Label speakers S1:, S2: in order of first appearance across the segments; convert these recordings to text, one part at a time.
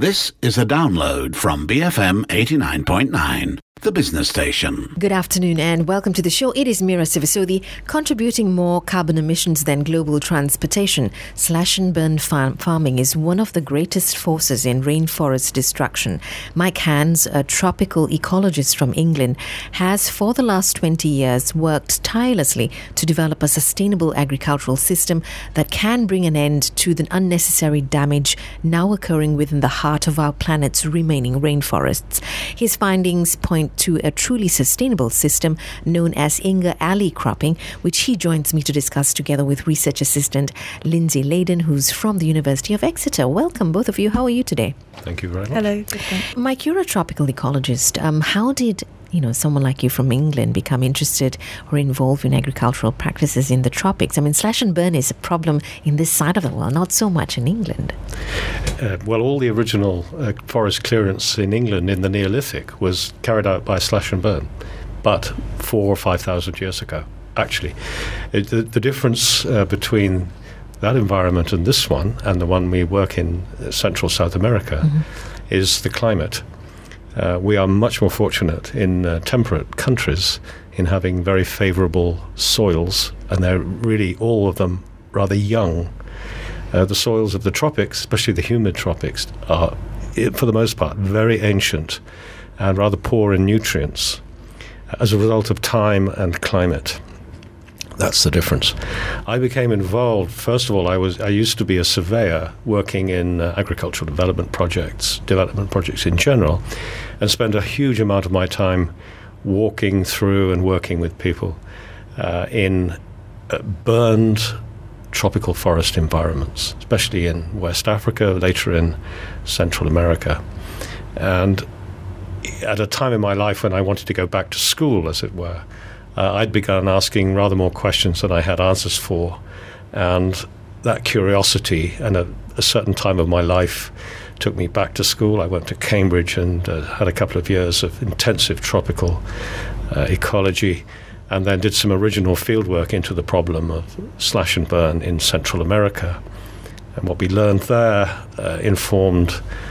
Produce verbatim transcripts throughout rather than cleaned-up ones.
S1: This is a download from B F M eighty-nine point nine, the business station.
S2: Good afternoon and welcome to the show. It is Mira Sivasodi. Contributing more carbon emissions than global transportation, slash and burn farm- farming is one of the greatest forces in rainforest destruction. Mike Hands, a tropical ecologist from England, has for the last twenty years worked tirelessly to develop a sustainable agricultural system that can bring an end to the unnecessary damage now occurring within the heart of our planet's remaining rainforests. His findings point to a truly sustainable system known as Inga Alley cropping, which he joins me to discuss together with research assistant Lindsay Layden, who's from the University of Exeter. Welcome, both of you. How are you today?
S3: Thank you very much.
S4: Hello.
S2: Mike, you're a tropical ecologist. Um, how did you know someone like you from England become interested or involved in agricultural practices in the tropics? I mean, slash and burn is a problem in this side of the world, not so much in England.
S3: Uh, well, all the original uh, forest clearance in England in the Neolithic was carried out by slash and burn, but four or five thousand years ago, actually. It, the, the difference uh, between that environment and this one, and the one we work in uh, Central South America, mm-hmm. is the climate. Uh, we are much more fortunate in uh, temperate countries in having very favourable soils, and they're really all of them rather young. Uh, the soils of the tropics, especially the humid tropics, are, for the most part, very ancient and rather poor in nutrients as a result of time and climate. That's the difference. I became involved, first of all, I was I used to be a surveyor working in uh, agricultural development projects, development projects in general, and spent a huge amount of my time walking through and working with people uh, in uh, burned tropical forest environments, especially in West Africa, later in Central America. And at a time in my life when I wanted to go back to school, as it were, Uh, I'd begun asking rather more questions than I had answers for, and that curiosity and a, a certain time of my life took me back to school. I went to Cambridge and uh, had a couple of years of intensive tropical uh, ecology, and then did some original fieldwork into the problem of slash and burn in Central America. And what we learned there uh, informed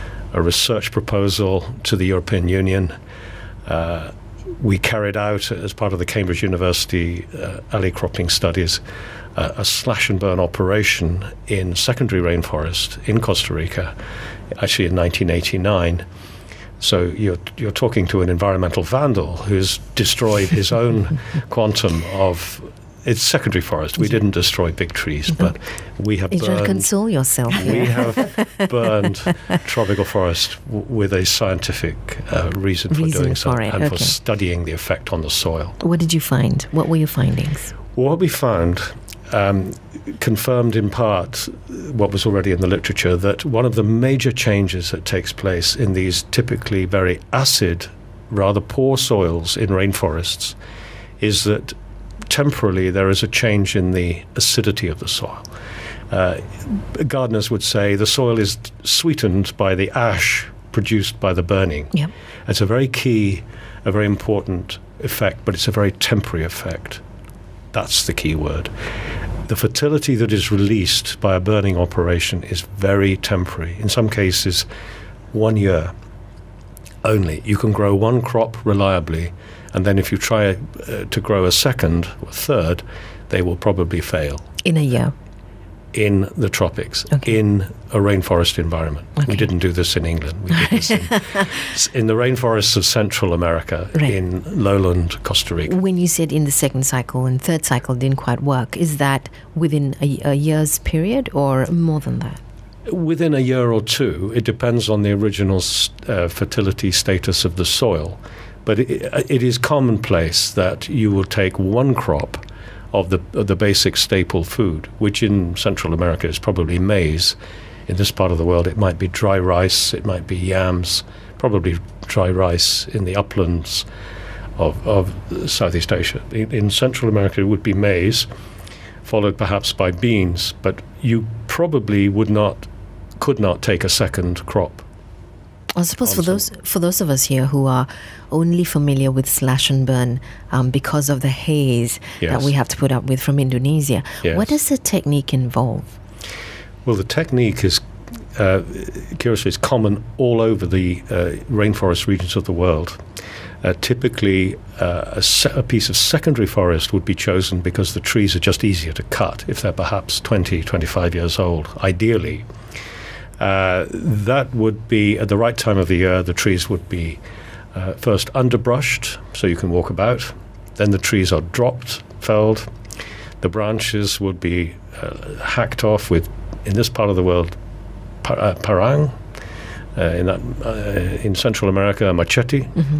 S3: a research proposal to the European Union. Uh, We carried out, as part of the Cambridge University uh, alley cropping studies, uh, a slash and burn operation in secondary rainforest in Costa Rica, actually in nineteen eighty-nine. So you're you're talking to an environmental vandal who's destroyed his own quantum of it's secondary forest. We didn't destroy big trees, but we have
S2: You're
S3: burned...
S2: trying to console yourself.
S3: We have burned tropical forest w- with a scientific uh, reason for
S2: Reason
S3: doing so,
S2: for it,
S3: and
S2: okay.
S3: for studying the effect on the soil.
S2: What did you find? What were your findings?
S3: What we found um, confirmed in part what was already in the literature, that one of the major changes that takes place in these typically very acid, rather poor soils in rainforests is that temporarily there is a change in the acidity of the soil. Uh, gardeners would say the soil is sweetened by the ash produced by the burning.
S2: Yep.
S3: It's a very key, a very important effect, but it's a very temporary effect. That's the key word. The fertility that is released by a burning operation is very temporary. In some cases, one year only. You can grow one crop reliably, and then if you try uh, to grow a second or third, they will probably fail.
S2: In a year?
S3: In the tropics,
S2: okay.
S3: In a rainforest environment.
S2: Okay.
S3: We didn't do this in England. We did this in, in the rainforests of Central America,
S2: right.
S3: In lowland Costa Rica.
S2: When you said in the second cycle and third cycle didn't quite work, is that within a, a year's period or more than that?
S3: Within a year or two. It depends on the original uh, fertility status of the soil. But it, it is commonplace that you will take one crop of the of the basic staple food, which in Central America is probably maize. In this part of the world, it might be dry rice, it might be yams, probably dry rice in the uplands of, of Southeast Asia. In, in Central America, it would be maize, followed perhaps by beans, but you probably would not, could not take a second crop.
S2: I suppose for those for those of us here who are only familiar with slash and burn um, because of the haze
S3: yes.
S2: that we have to put up with from Indonesia,
S3: yes.
S2: what does the technique involve?
S3: Well, the technique is uh, curiously, is common all over the uh, rainforest regions of the world. Uh, typically, uh, a, se- a piece of secondary forest would be chosen because the trees are just easier to cut if they're perhaps twenty, twenty-five years old, ideally. Uh, that would be, at the right time of the year, the trees would be uh, first underbrushed, so you can walk about. Then the trees are dropped, felled. The branches would be uh, hacked off with, in this part of the world, par- uh, parang, uh, in, that, uh, in Central America, a machete.
S2: Mm-hmm.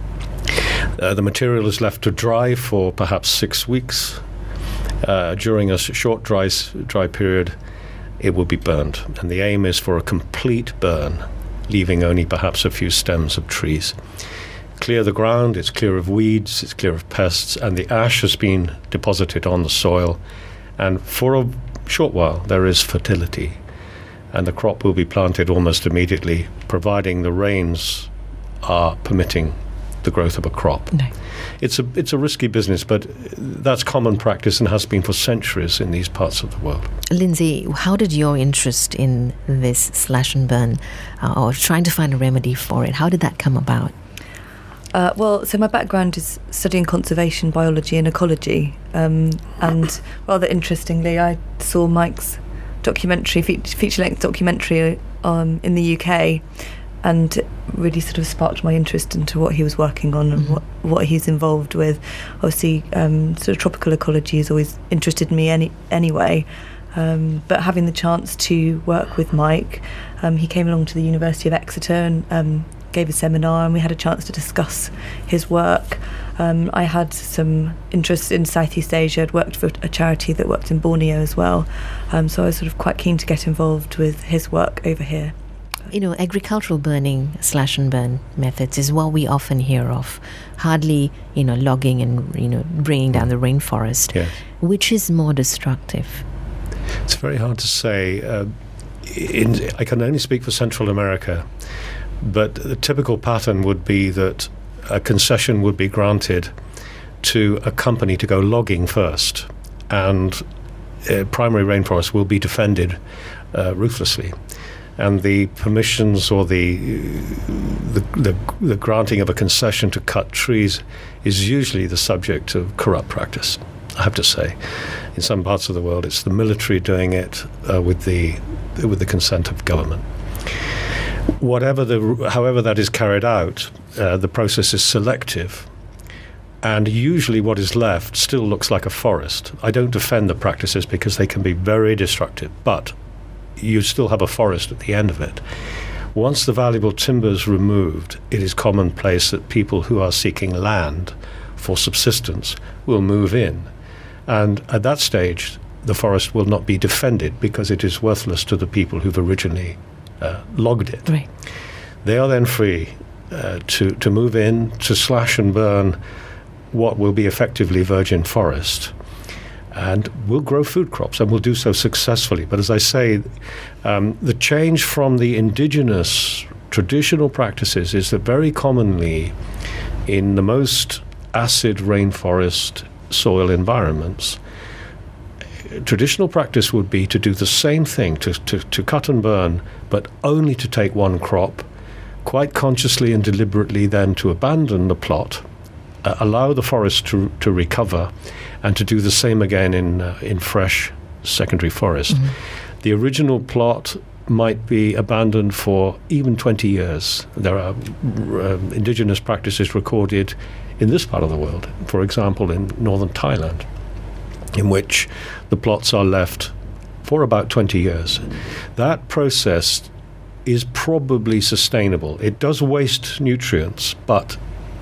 S3: Uh, the material is left to dry for perhaps six weeks. Uh, during a short dry, dry period, it will be burned. And the aim is for a complete burn, leaving only perhaps a few stems of trees. Clear the ground, it's clear of weeds, it's clear of pests, and the ash has been deposited on the soil. And for a short while, there is fertility. And the crop will be planted almost immediately, providing the rains are permitting the growth of a crop.
S2: No.
S3: It's a it's a risky business, but that's common practice and has been for centuries in these parts of the world.
S2: Lindsay, how did your interest in this slash and burn, uh, or trying to find a remedy for it, how did that come about?
S4: Uh, well, so my background is studying conservation biology and ecology, um, and rather interestingly, I saw Mike's documentary, fe- feature-length documentary um, in the U K, and it really sort of sparked my interest into what he was working on and mm-hmm. what, what he's involved with. Obviously, um, sort of tropical ecology has always interested me any, anyway, um, but having the chance to work with Mike, um, he came along to the University of Exeter and um, gave a seminar, and we had a chance to discuss his work. Um, I had some interest in Southeast Asia. I'd worked for a charity that worked in Borneo as well, um, so I was sort of quite keen to get involved with his work over here.
S2: You know, agricultural burning, slash and burn methods is what we often hear of. Hardly, you know, logging and, you know, bringing down the rainforest.
S3: Yes.
S2: Which is more destructive?
S3: It's very hard to say. Uh, in, I can only speak for Central America, but the typical pattern would be that a concession would be granted to a company to go logging first, and uh, primary rainforest will be defended uh, ruthlessly. And the permissions or the, the the the granting of a concession to cut trees is usually the subject of corrupt practice, I have to say. In some parts of the world, it's the military doing it uh, with the with the consent of government. Whatever the however that is carried out, uh, the process is selective, and usually what is left still looks like a forest. I don't defend the practices because they can be very destructive, but you still have a forest at the end of it. Once the valuable timber is removed, it is commonplace that people who are seeking land for subsistence will move in. And at that stage, the forest will not be defended because it is worthless to the people who've originally uh, logged it.
S2: Right.
S3: They are then free uh, to, to move in, to slash and burn what will be effectively virgin forest. And we'll grow food crops, and we'll do so successfully. But as I say, um, the change from the indigenous traditional practices is that very commonly in the most acid rainforest soil environments, traditional practice would be to do the same thing, to, to, to cut and burn, but only to take one crop, quite consciously and deliberately then to abandon the plot, uh, allow the forest to, to recover, and to do the same again in uh, in fresh secondary forest. Mm-hmm. The original plot might be abandoned for even twenty years. There are uh, indigenous practices recorded in this part of the world, for example, in northern Thailand, in which the plots are left for about twenty years. That process is probably sustainable. It does waste nutrients, but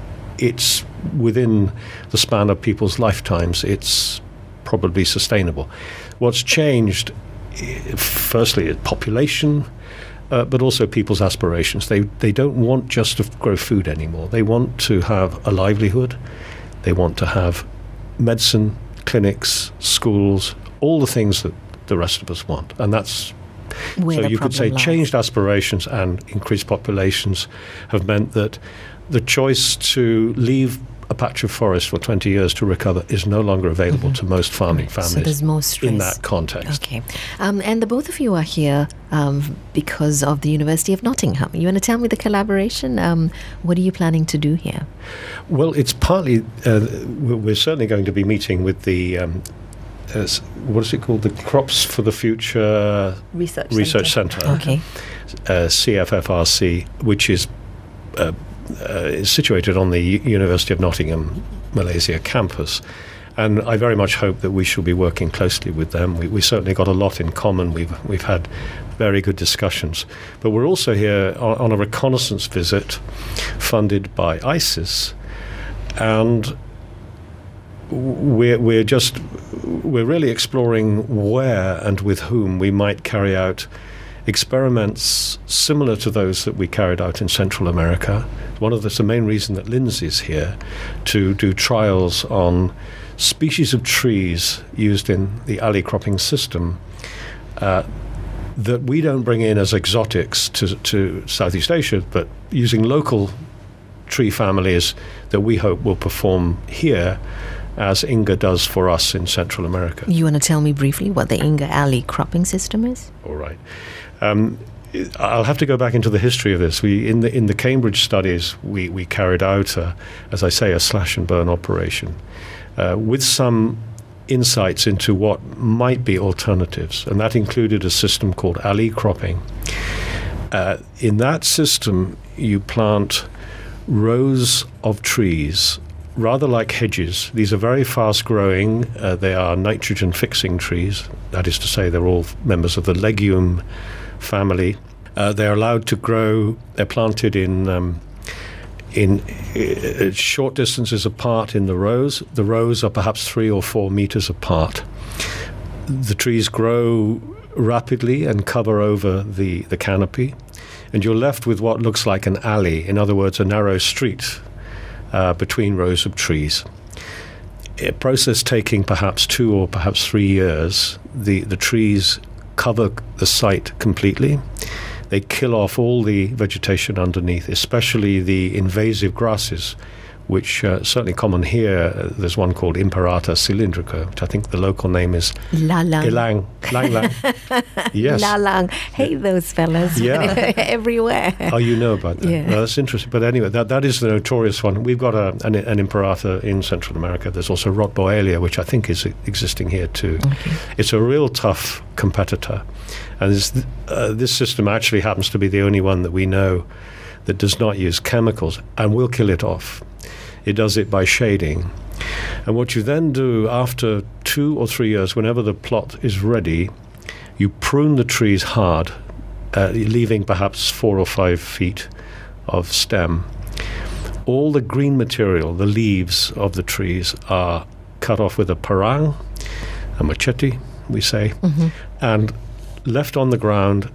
S3: it's within the span of people's lifetimes, it's probably sustainable. What's changed, firstly, is population, uh, but also people's aspirations. They they don't want just to grow food anymore. They want to have a livelihood. They want to have medicine, clinics, schools, all the things that the rest of us want. And that's
S2: Where
S3: so you could say
S2: lies.
S3: Changed aspirations and increased populations have meant that the choice to leave a patch of forest for twenty years to recover is no longer available mm-hmm. to most farming
S2: right.
S3: families.
S2: So there's more stress.
S3: In that context.
S2: Okay. Um, and the both of you are here um, because of the University of Nottingham. You want to tell me the collaboration? Um, what are you planning to do here?
S3: Well, it's partly, uh, we're certainly going to be meeting with the, um, uh, what is it called? The Crops for the Future
S4: Research,
S3: Research
S4: Centre.
S3: Centre.
S2: Okay.
S3: Uh, C F F R C, which is uh, uh, is situated on the U- University of Nottingham, Malaysia campus. And I very much hope that we shall be working closely with them. We, we certainly got a lot in common. We've we've had very good discussions. But we're also here on, on a reconnaissance visit funded by ISIS. And we're, we're just, we're really exploring where and with whom we might carry out experiments similar to those that we carried out in Central America. One of the, the main reason that Lindsay's here, to do trials on species of trees used in the alley cropping system uh, that we don't bring in as exotics to, to Southeast Asia, but using local tree families that we hope will perform here as Inga does for us in Central America.
S2: You want to tell me briefly what the Inga alley cropping system is?
S3: All right. Um, I'll have to go back into the history of this. We in the in the Cambridge studies, we, we carried out, a, as I say, a slash and burn operation uh, with some insights into what might be alternatives, and that included a system called alley cropping. Uh, in that system, you plant rows of trees, rather like hedges. These are very fast-growing. Uh, they are nitrogen-fixing trees. That is to say, they're all members of the legume family. Uh, they're allowed to grow. They're planted in um, in uh, short distances apart in the rows. The rows are perhaps three or four meters apart. The trees grow rapidly and cover over the, the canopy, and you're left with what looks like an alley, in other words, a narrow street uh, between rows of trees. A process taking perhaps two or perhaps three years. The, the trees cover the site completely. They kill off all the vegetation underneath, especially the invasive grasses, which uh, certainly common here. Uh, there's one called Imperata cylindrica, which I think the local name is
S2: Lalang.
S3: Ilang. Lang lang. Yes.
S2: Lalang. Hate those fellas.
S3: Yeah.
S2: Everywhere.
S3: Oh, you know about that.
S2: Yeah.
S3: No, that's interesting. But anyway, that, that is the notorious one. We've got a, an, an Imperata in Central America. There's also Rotboelia, which I think is existing here too.
S2: Okay.
S3: It's a real tough competitor. And this, uh, this system actually happens to be the only one that we know that does not use chemicals and will kill it off. It does it by shading. And what you then do after two or three years, whenever the plot is ready, you prune the trees hard, uh, leaving perhaps four or five feet of stem. All the green material, the leaves of the trees, are cut off with a parang, a machete, we say,
S2: mm-hmm.
S3: and left on the ground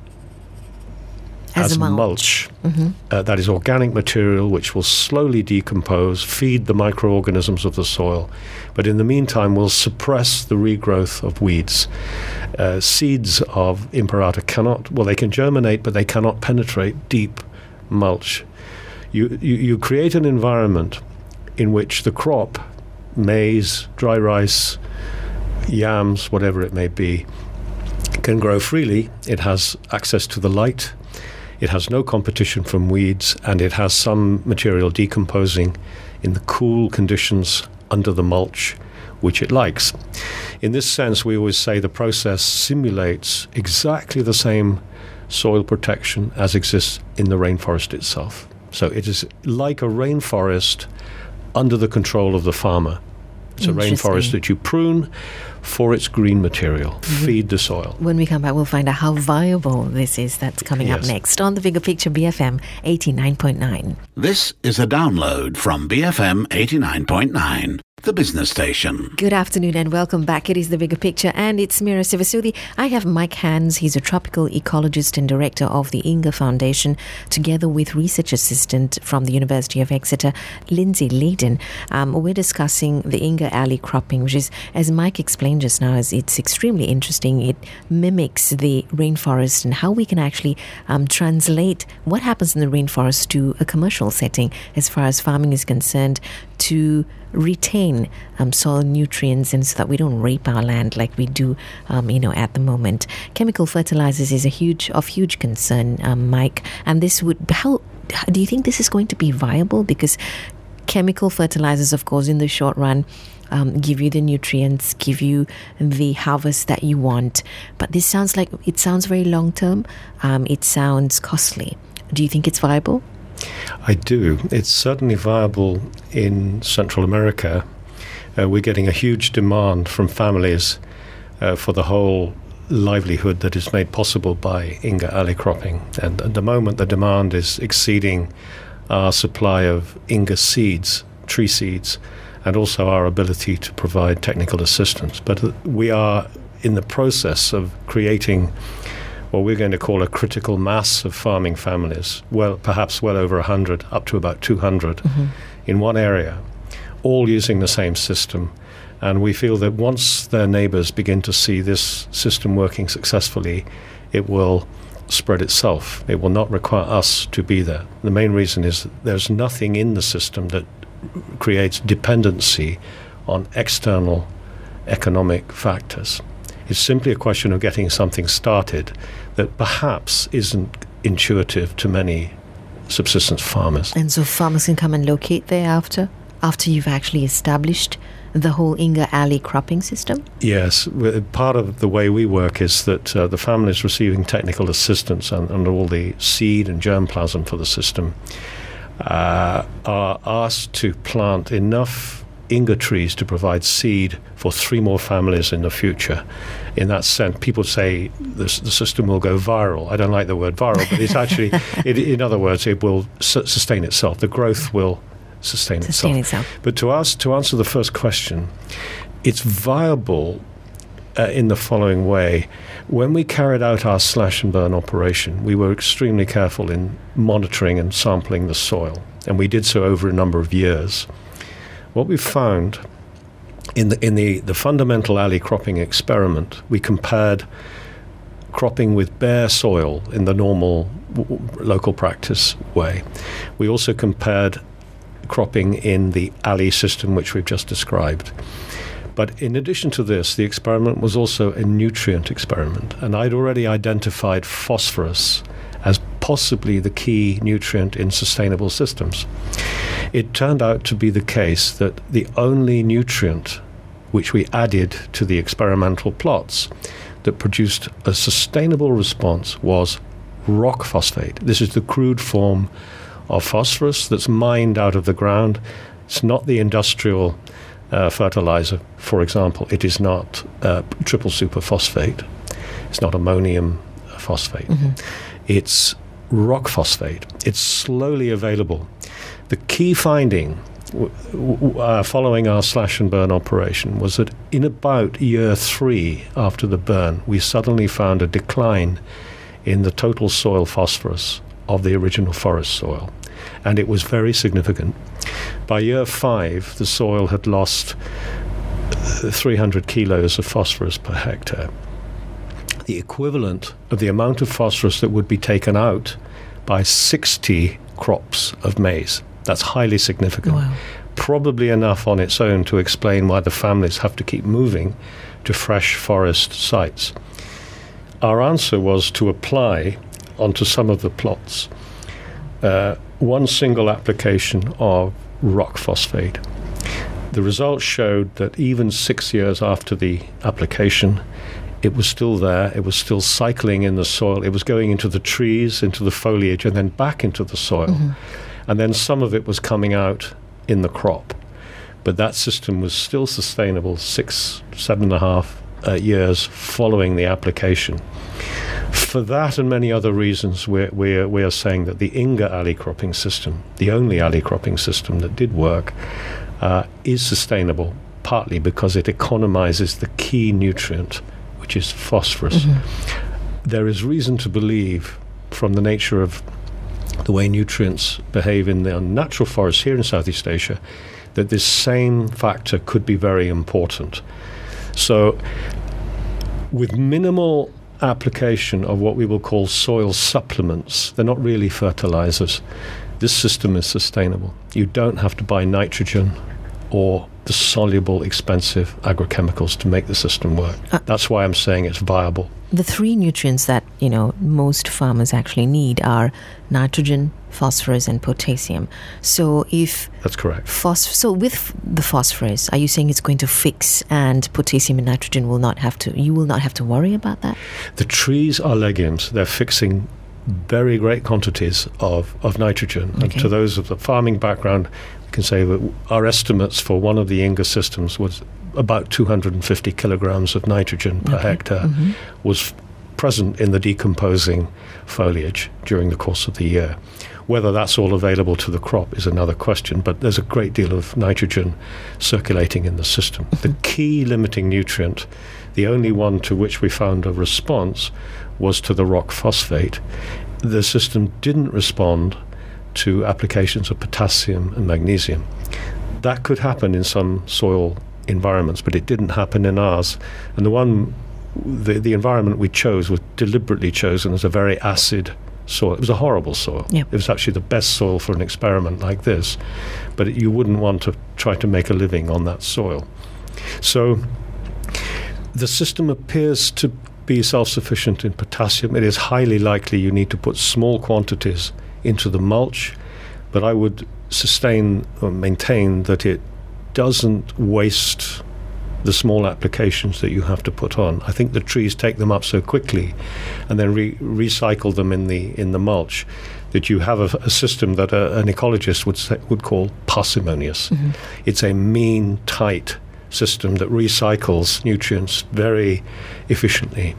S2: as,
S3: as
S2: a mulch.
S3: mulch.
S2: Mm-hmm.
S3: Uh, that is organic material which will slowly decompose, feed the microorganisms of the soil, but in the meantime will suppress the regrowth of weeds. Uh, seeds of Imperata cannot, well, they can germinate, but they cannot penetrate deep mulch. You, you, you create an environment in which the crop, maize, dry rice, yams, whatever it may be, can grow freely. It has access to the light. It has no competition from weeds, and it has some material decomposing in the cool conditions under the mulch, which it likes. In this sense, we always say the process simulates exactly the same soil protection as exists in the rainforest itself. So it is like a rainforest under the control of the farmer. It's a rainforest that you prune for its green material, mm-hmm. feed the soil.
S2: When we come back, we'll find out how viable this is. That's coming
S3: yes.
S2: up next on The Bigger Picture, B F M eighty-nine point nine.
S1: This is a download from B F M eighty-nine point nine. The business station.
S2: Good afternoon and welcome back. It is The Bigger Picture and it's Mira Sivasudi. I have Mike Hans. He's a tropical ecologist and director of the Inga Foundation, together with research assistant from the University of Exeter, Lindsay Leydon. Um, we're discussing the Inga alley cropping, which is, as Mike explained just now, is it's extremely interesting. It mimics the rainforest and how we can actually um, translate what happens in the rainforest to a commercial setting as far as farming is concerned, to retain um, soil nutrients, and so that we don't rape our land like we do, um, you know, at the moment. Chemical fertilizers is a huge of huge concern, um, Mike. And this would how do you think this is going to be viable? Because chemical fertilizers, of course, in the short run, um, give you the nutrients, give you the harvest that you want. But this sounds like it sounds very long term. Um, it sounds costly. Do you think it's viable?
S3: I do. It's certainly viable in Central America. Uh, we're getting a huge demand from families uh, for the whole livelihood that is made possible by Inga alley cropping. And at the moment, the demand is exceeding our supply of Inga seeds, tree seeds, and also our ability to provide technical assistance. But we are in the process of creating what we're going to call a critical mass of farming families, well, perhaps well over one hundred, up to about two hundred, mm-hmm. in one area, all using the same system. And we feel that once their neighbors begin to see this system working successfully, it will spread itself. It will not require us to be there. The main reason is that there's nothing in the system that creates dependency on external economic factors. It's simply a question of getting something started that perhaps isn't intuitive to many subsistence farmers.
S2: And so farmers can come and locate there after, after you've actually established the whole Inga alley cropping system?
S3: Yes. Part of the way we work is that uh, the families receiving technical assistance and, and all the seed and germplasm for the system uh, are asked to plant enough Inga trees to provide seed for three more families in the future. In that sense, people say this, the system will go viral. I don't like the word viral, but it's actually, it, in other words, it will su- sustain itself. The growth will sustain,
S2: sustain
S3: itself.
S2: itself.
S3: But to, ask, to answer the first question, it's viable uh, in the following way. When we carried out our slash and burn operation, we were extremely careful in monitoring and sampling the soil, and we did so over a number of years. What we found in the in the, the fundamental alley cropping experiment, we compared cropping with bare soil in the normal w- local practice way. We also compared cropping in the alley system, which we've just described. But in addition to this, the experiment was also a nutrient experiment, and I'd already identified phosphorus as possibly the key nutrient in sustainable systems. It turned out to be the case that the only nutrient which we added to the experimental plots that produced a sustainable response was rock phosphate. This is the crude form of phosphorus that's mined out of the ground. It's not the industrial uh, fertilizer, for example. It is not uh, triple superphosphate. It's not ammonium phosphate. Mm-hmm. It's rock phosphate. It's slowly available. The key finding w- w- uh, following our slash and burn operation was that in about year three after the burn, we suddenly found a decline in the total soil phosphorus of the original forest soil, and it was very significant. By year five, the soil had lost three hundred kilos of phosphorus per hectare, the equivalent of the amount of phosphorus that would be taken out by sixty crops of maize. That's highly significant.
S2: Wow.
S3: Probably enough on its own to explain why the families have to keep moving to fresh forest sites. Our answer was to apply onto some of the plots uh, one single application of rock phosphate. The results showed that even six years after the application, it was still there. It was still cycling in the soil. It was going into the trees, into the foliage, and then back into the soil. Mm-hmm. And then some of it was coming out in the crop. But that system was still sustainable six, seven and a half uh, years following the application. For that and many other reasons, we're, we're, we are saying that the Inga alley cropping system, the only alley cropping system that did work, uh, is sustainable, partly because it economizes the key nutrient, which is phosphorus. Mm-hmm. There is reason to believe, from the nature of the way nutrients behave in the natural forests here in Southeast Asia, that this same factor could be very important. So, with minimal application of what we will call soil supplements, they're not really fertilizers, this system is sustainable. You don't have to buy nitrogen or the soluble, expensive agrochemicals to make the system work. Uh, That's why I'm saying it's viable.
S2: The three nutrients that, you know, most farmers actually need are nitrogen, phosphorus, and potassium. So if...
S3: That's correct.
S2: Phos- so with the phosphorus, are you saying it's going to fix, and potassium and nitrogen will not have to, you will not have to worry about that?
S3: The trees are legumes. They're fixing very great quantities of, of nitrogen. Okay. And to those of the farming background, we can say that our estimates for one of the I N G A systems was about two hundred fifty kilograms of nitrogen per okay. hectare mm-hmm. was present in the decomposing foliage during the course of the year. Whether that's all available to the crop is another question, but there's a great deal of nitrogen circulating in the system. Mm-hmm. The key limiting nutrient, the only one to which we found a response, was to the rock phosphate. The system didn't respond to applications of potassium and magnesium. That could happen in some soil environments, but it didn't happen in ours. And the one, the, the environment we chose was deliberately chosen as a very acid soil. It was a horrible soil. Yep. It was actually the best soil for an experiment like this, but it, you wouldn't want to try to make a living on that soil. So the system appears to be self-sufficient in potassium. It is highly likely you need to put small quantities into the mulch, but I would sustain or maintain that it doesn't waste the small applications that you have to put on. I think the trees take them up so quickly and then re- recycle them in the in the mulch that you have a, a system that a, an ecologist would say, would call parsimonious. Mm-hmm. It's a mean, tight system that recycles nutrients very efficiently.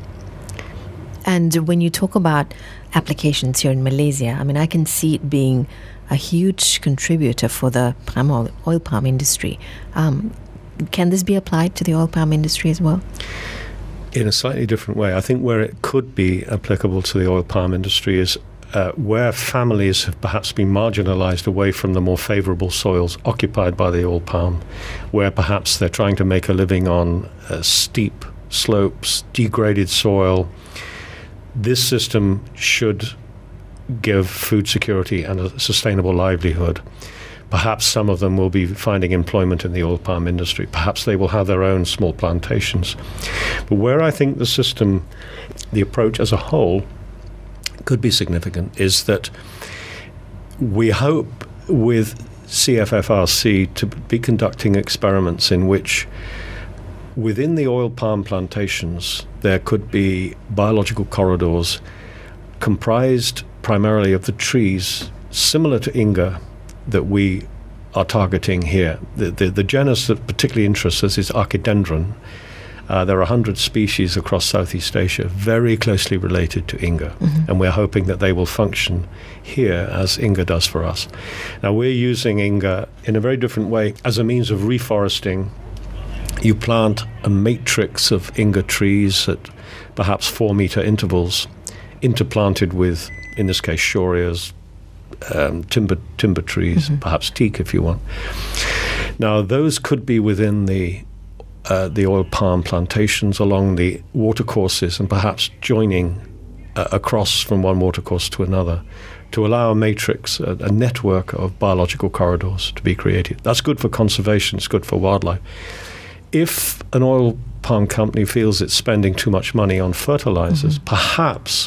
S2: And when you talk about applications here in Malaysia, I mean, I can see it being a huge contributor for the palm oil, oil palm industry. Um, can this be applied to the oil palm industry as well?
S3: In a slightly different way. I think where it could be applicable to the oil palm industry is uh, where families have perhaps been marginalized away from the more favorable soils occupied by the oil palm, where perhaps they're trying to make a living on uh, steep slopes, degraded soil. This system should give food security and a sustainable livelihood. Perhaps some of them will be finding employment in the oil palm industry. Perhaps they will have their own small plantations. But where I think the system, the approach as a whole, could be significant is that we hope with C F F R C to be conducting experiments in which within the oil palm plantations there could be biological corridors comprised primarily of the trees similar to I N G A that we are targeting here. The, the, the genus that particularly interests us is Archidendron. Uh, there are one hundred species across Southeast Asia very closely related to I N G A, mm-hmm. and we're hoping that they will function here as I N G A does for us. Now, we're using I N G A in a very different way as a means of reforesting. You plant a matrix of I N G A trees at perhaps four-meter intervals, interplanted with, in this case, shorias, um, timber timber trees, mm-hmm. perhaps teak if you want. Now, those could be within the uh, the oil palm plantations along the watercourses and perhaps joining uh, across from one watercourse to another to allow a matrix, a, a network of biological corridors to be created. That's good for conservation, it's good for wildlife. If an oil palm company feels it's spending too much money on fertilizers, mm-hmm. perhaps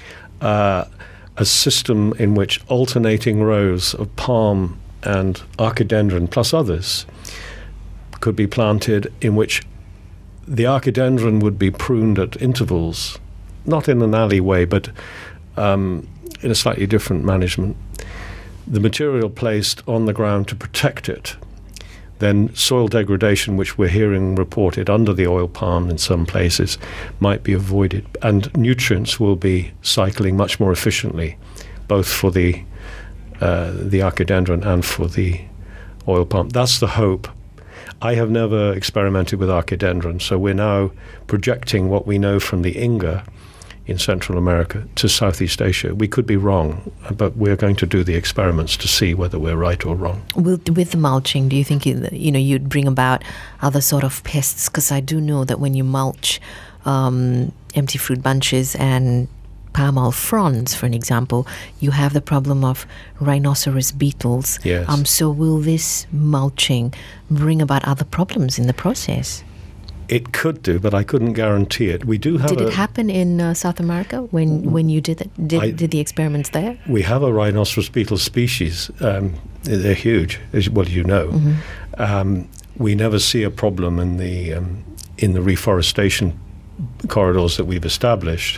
S3: uh, a system in which alternating rows of palm and Archidendron plus others could be planted, in which the Archidendron would be pruned at intervals, not in an alleyway, but um, in a slightly different management. The material placed on the ground to protect it. Then soil degradation, which we're hearing reported under the oil palm in some places, might be avoided. And nutrients will be cycling much more efficiently, both for the uh, the Archidendron and for the oil palm. That's the hope. I have never experimented with Archidendron, so we're now projecting what we know from the I N G A in Central America to Southeast Asia. We could be wrong, but we're going to do the experiments to see whether we're right or wrong.
S2: With, with the mulching, do you think you know you'd bring about other sort of pests? Because I do know that when you mulch um, empty fruit bunches and palm oil fronds, for an example, you have the problem of rhinoceros beetles.
S3: Yes.
S2: Um, so will this mulching bring about other problems in the process?
S3: It could do, but I couldn't guarantee it. We do have.
S2: Did
S3: a,
S2: it happen in uh, South America when, when you did it, did,
S3: I-
S2: did the experiments there?
S3: We have a rhinoceros beetle species. Um, they're huge, as well you know.
S2: Mm-hmm.
S3: Um, we never see a problem in the um, in the reforestation corridors that we've established.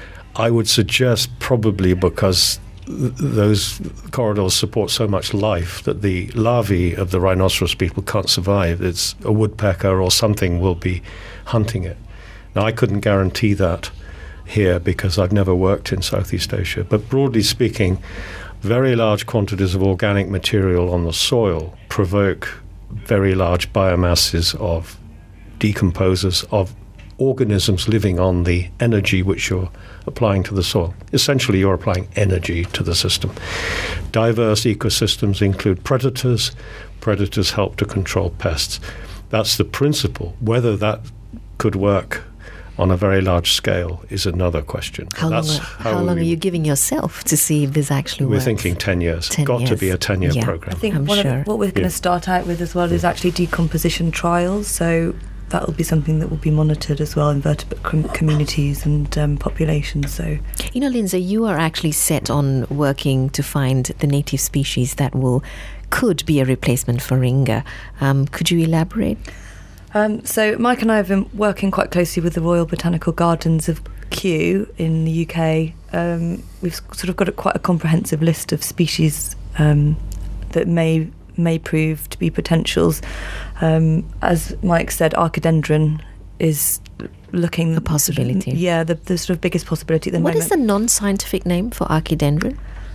S3: I would suggest probably because th- those corridors support so much life that the larvae of the rhinoceros beetle can't survive. It's a woodpecker or something will be hunting it. Now, I couldn't guarantee that here because I've never worked in Southeast Asia. But broadly speaking, very large quantities of organic material on the soil provoke very large biomasses of decomposers, of organisms living on the energy which you're applying to the soil. Essentially, you're applying energy to the system. Diverse ecosystems include predators. Predators help to control pests. That's the principle. Whether that could work on a very large scale is another question.
S2: How long,
S3: That's
S2: are,
S3: how
S2: how long
S3: we-
S2: are you giving yourself to see if this actually
S3: We're
S2: works?
S3: thinking ten years.
S2: ten
S3: Got to
S2: years.
S3: be a ten-year
S2: Yeah.
S3: program.
S4: I think
S2: I'm
S4: one
S2: sure.
S4: of, what we're going
S3: Yeah.
S4: to start out with as well is actually decomposition trials. So that will be something that will be monitored as well in vertebrate com- communities and um, populations. So
S2: You know, Lindsay, you are actually set on working to find the native species that will could be a replacement for Inga. Um, could you elaborate?
S4: Um, so Mike and I have been working quite closely with the Royal Botanical Gardens of Kew in the U K. Um, we've sort of got a, quite a comprehensive list of species um, that may may prove to be potentials. Um, as Mike said, Archidendron is looking
S2: A possibility.
S4: Yeah, the, the sort of biggest possibility at the
S2: What
S4: moment.
S2: is the non-scientific name for Archidendron?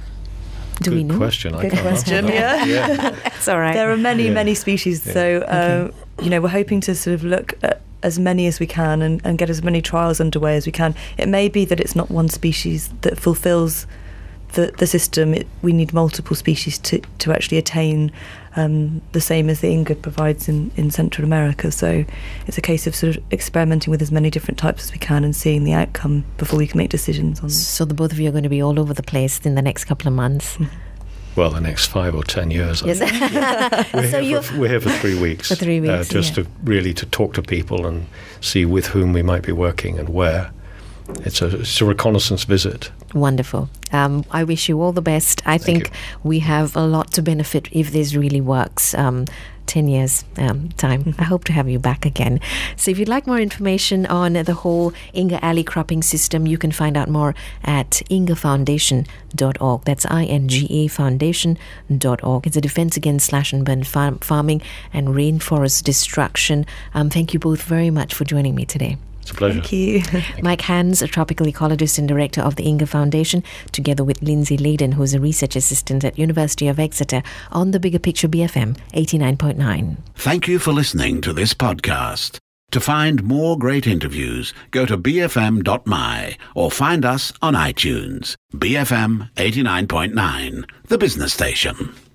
S2: Do
S3: Good
S2: we know?
S3: question. I
S4: Good
S3: can't answer
S4: question,
S3: that.
S4: yeah.
S3: yeah.
S2: That's all right.
S4: There are many,
S3: Yeah.
S4: many species.
S3: Yeah.
S4: So, um, you know, we're hoping to sort of look at as many as we can and, and get as many trials underway as we can. It may be that it's not one species that fulfills the, the system. It, we need multiple species to, to actually attain um, the same as the Inga provides in, in Central America. So it's a case of sort of experimenting with as many different types as we can and seeing the outcome before we can make decisions on
S2: So the both of you are going to be all over the place in the next couple of months.
S3: Well, the next five or ten years. I
S2: Yes.
S3: think. We're,
S2: So
S3: here
S2: you're
S3: for, we're here for three weeks.
S2: For three weeks,
S3: uh, just
S2: yeah.
S3: to really to talk to people and see with whom we might be working and where. It's a, it's a reconnaissance visit.
S2: Wonderful. Um, I wish you all the best. I think
S3: you.
S2: we have a lot to benefit if this really works. Um, ten years um, time. I hope to have you back again. So if you'd like more information on the whole Inga Alley cropping system, you can find out more at inga foundation dot org. That's I N G A foundation dot org. It's a defense against slash and burn farm, farming and rainforest destruction. Um, thank you both very much for joining me today.
S3: It's a pleasure.
S4: Thank you.
S2: Mike Hans, a tropical ecologist and director of the Inga Foundation, together with Lindsay Layden, who's a research assistant at University of Exeter, on the Bigger Picture B F M eighty-nine point nine.
S1: Thank you for listening to this podcast. To find more great interviews, go to b f m dot m y or find us on iTunes. B F M eighty-nine point nine, the business station.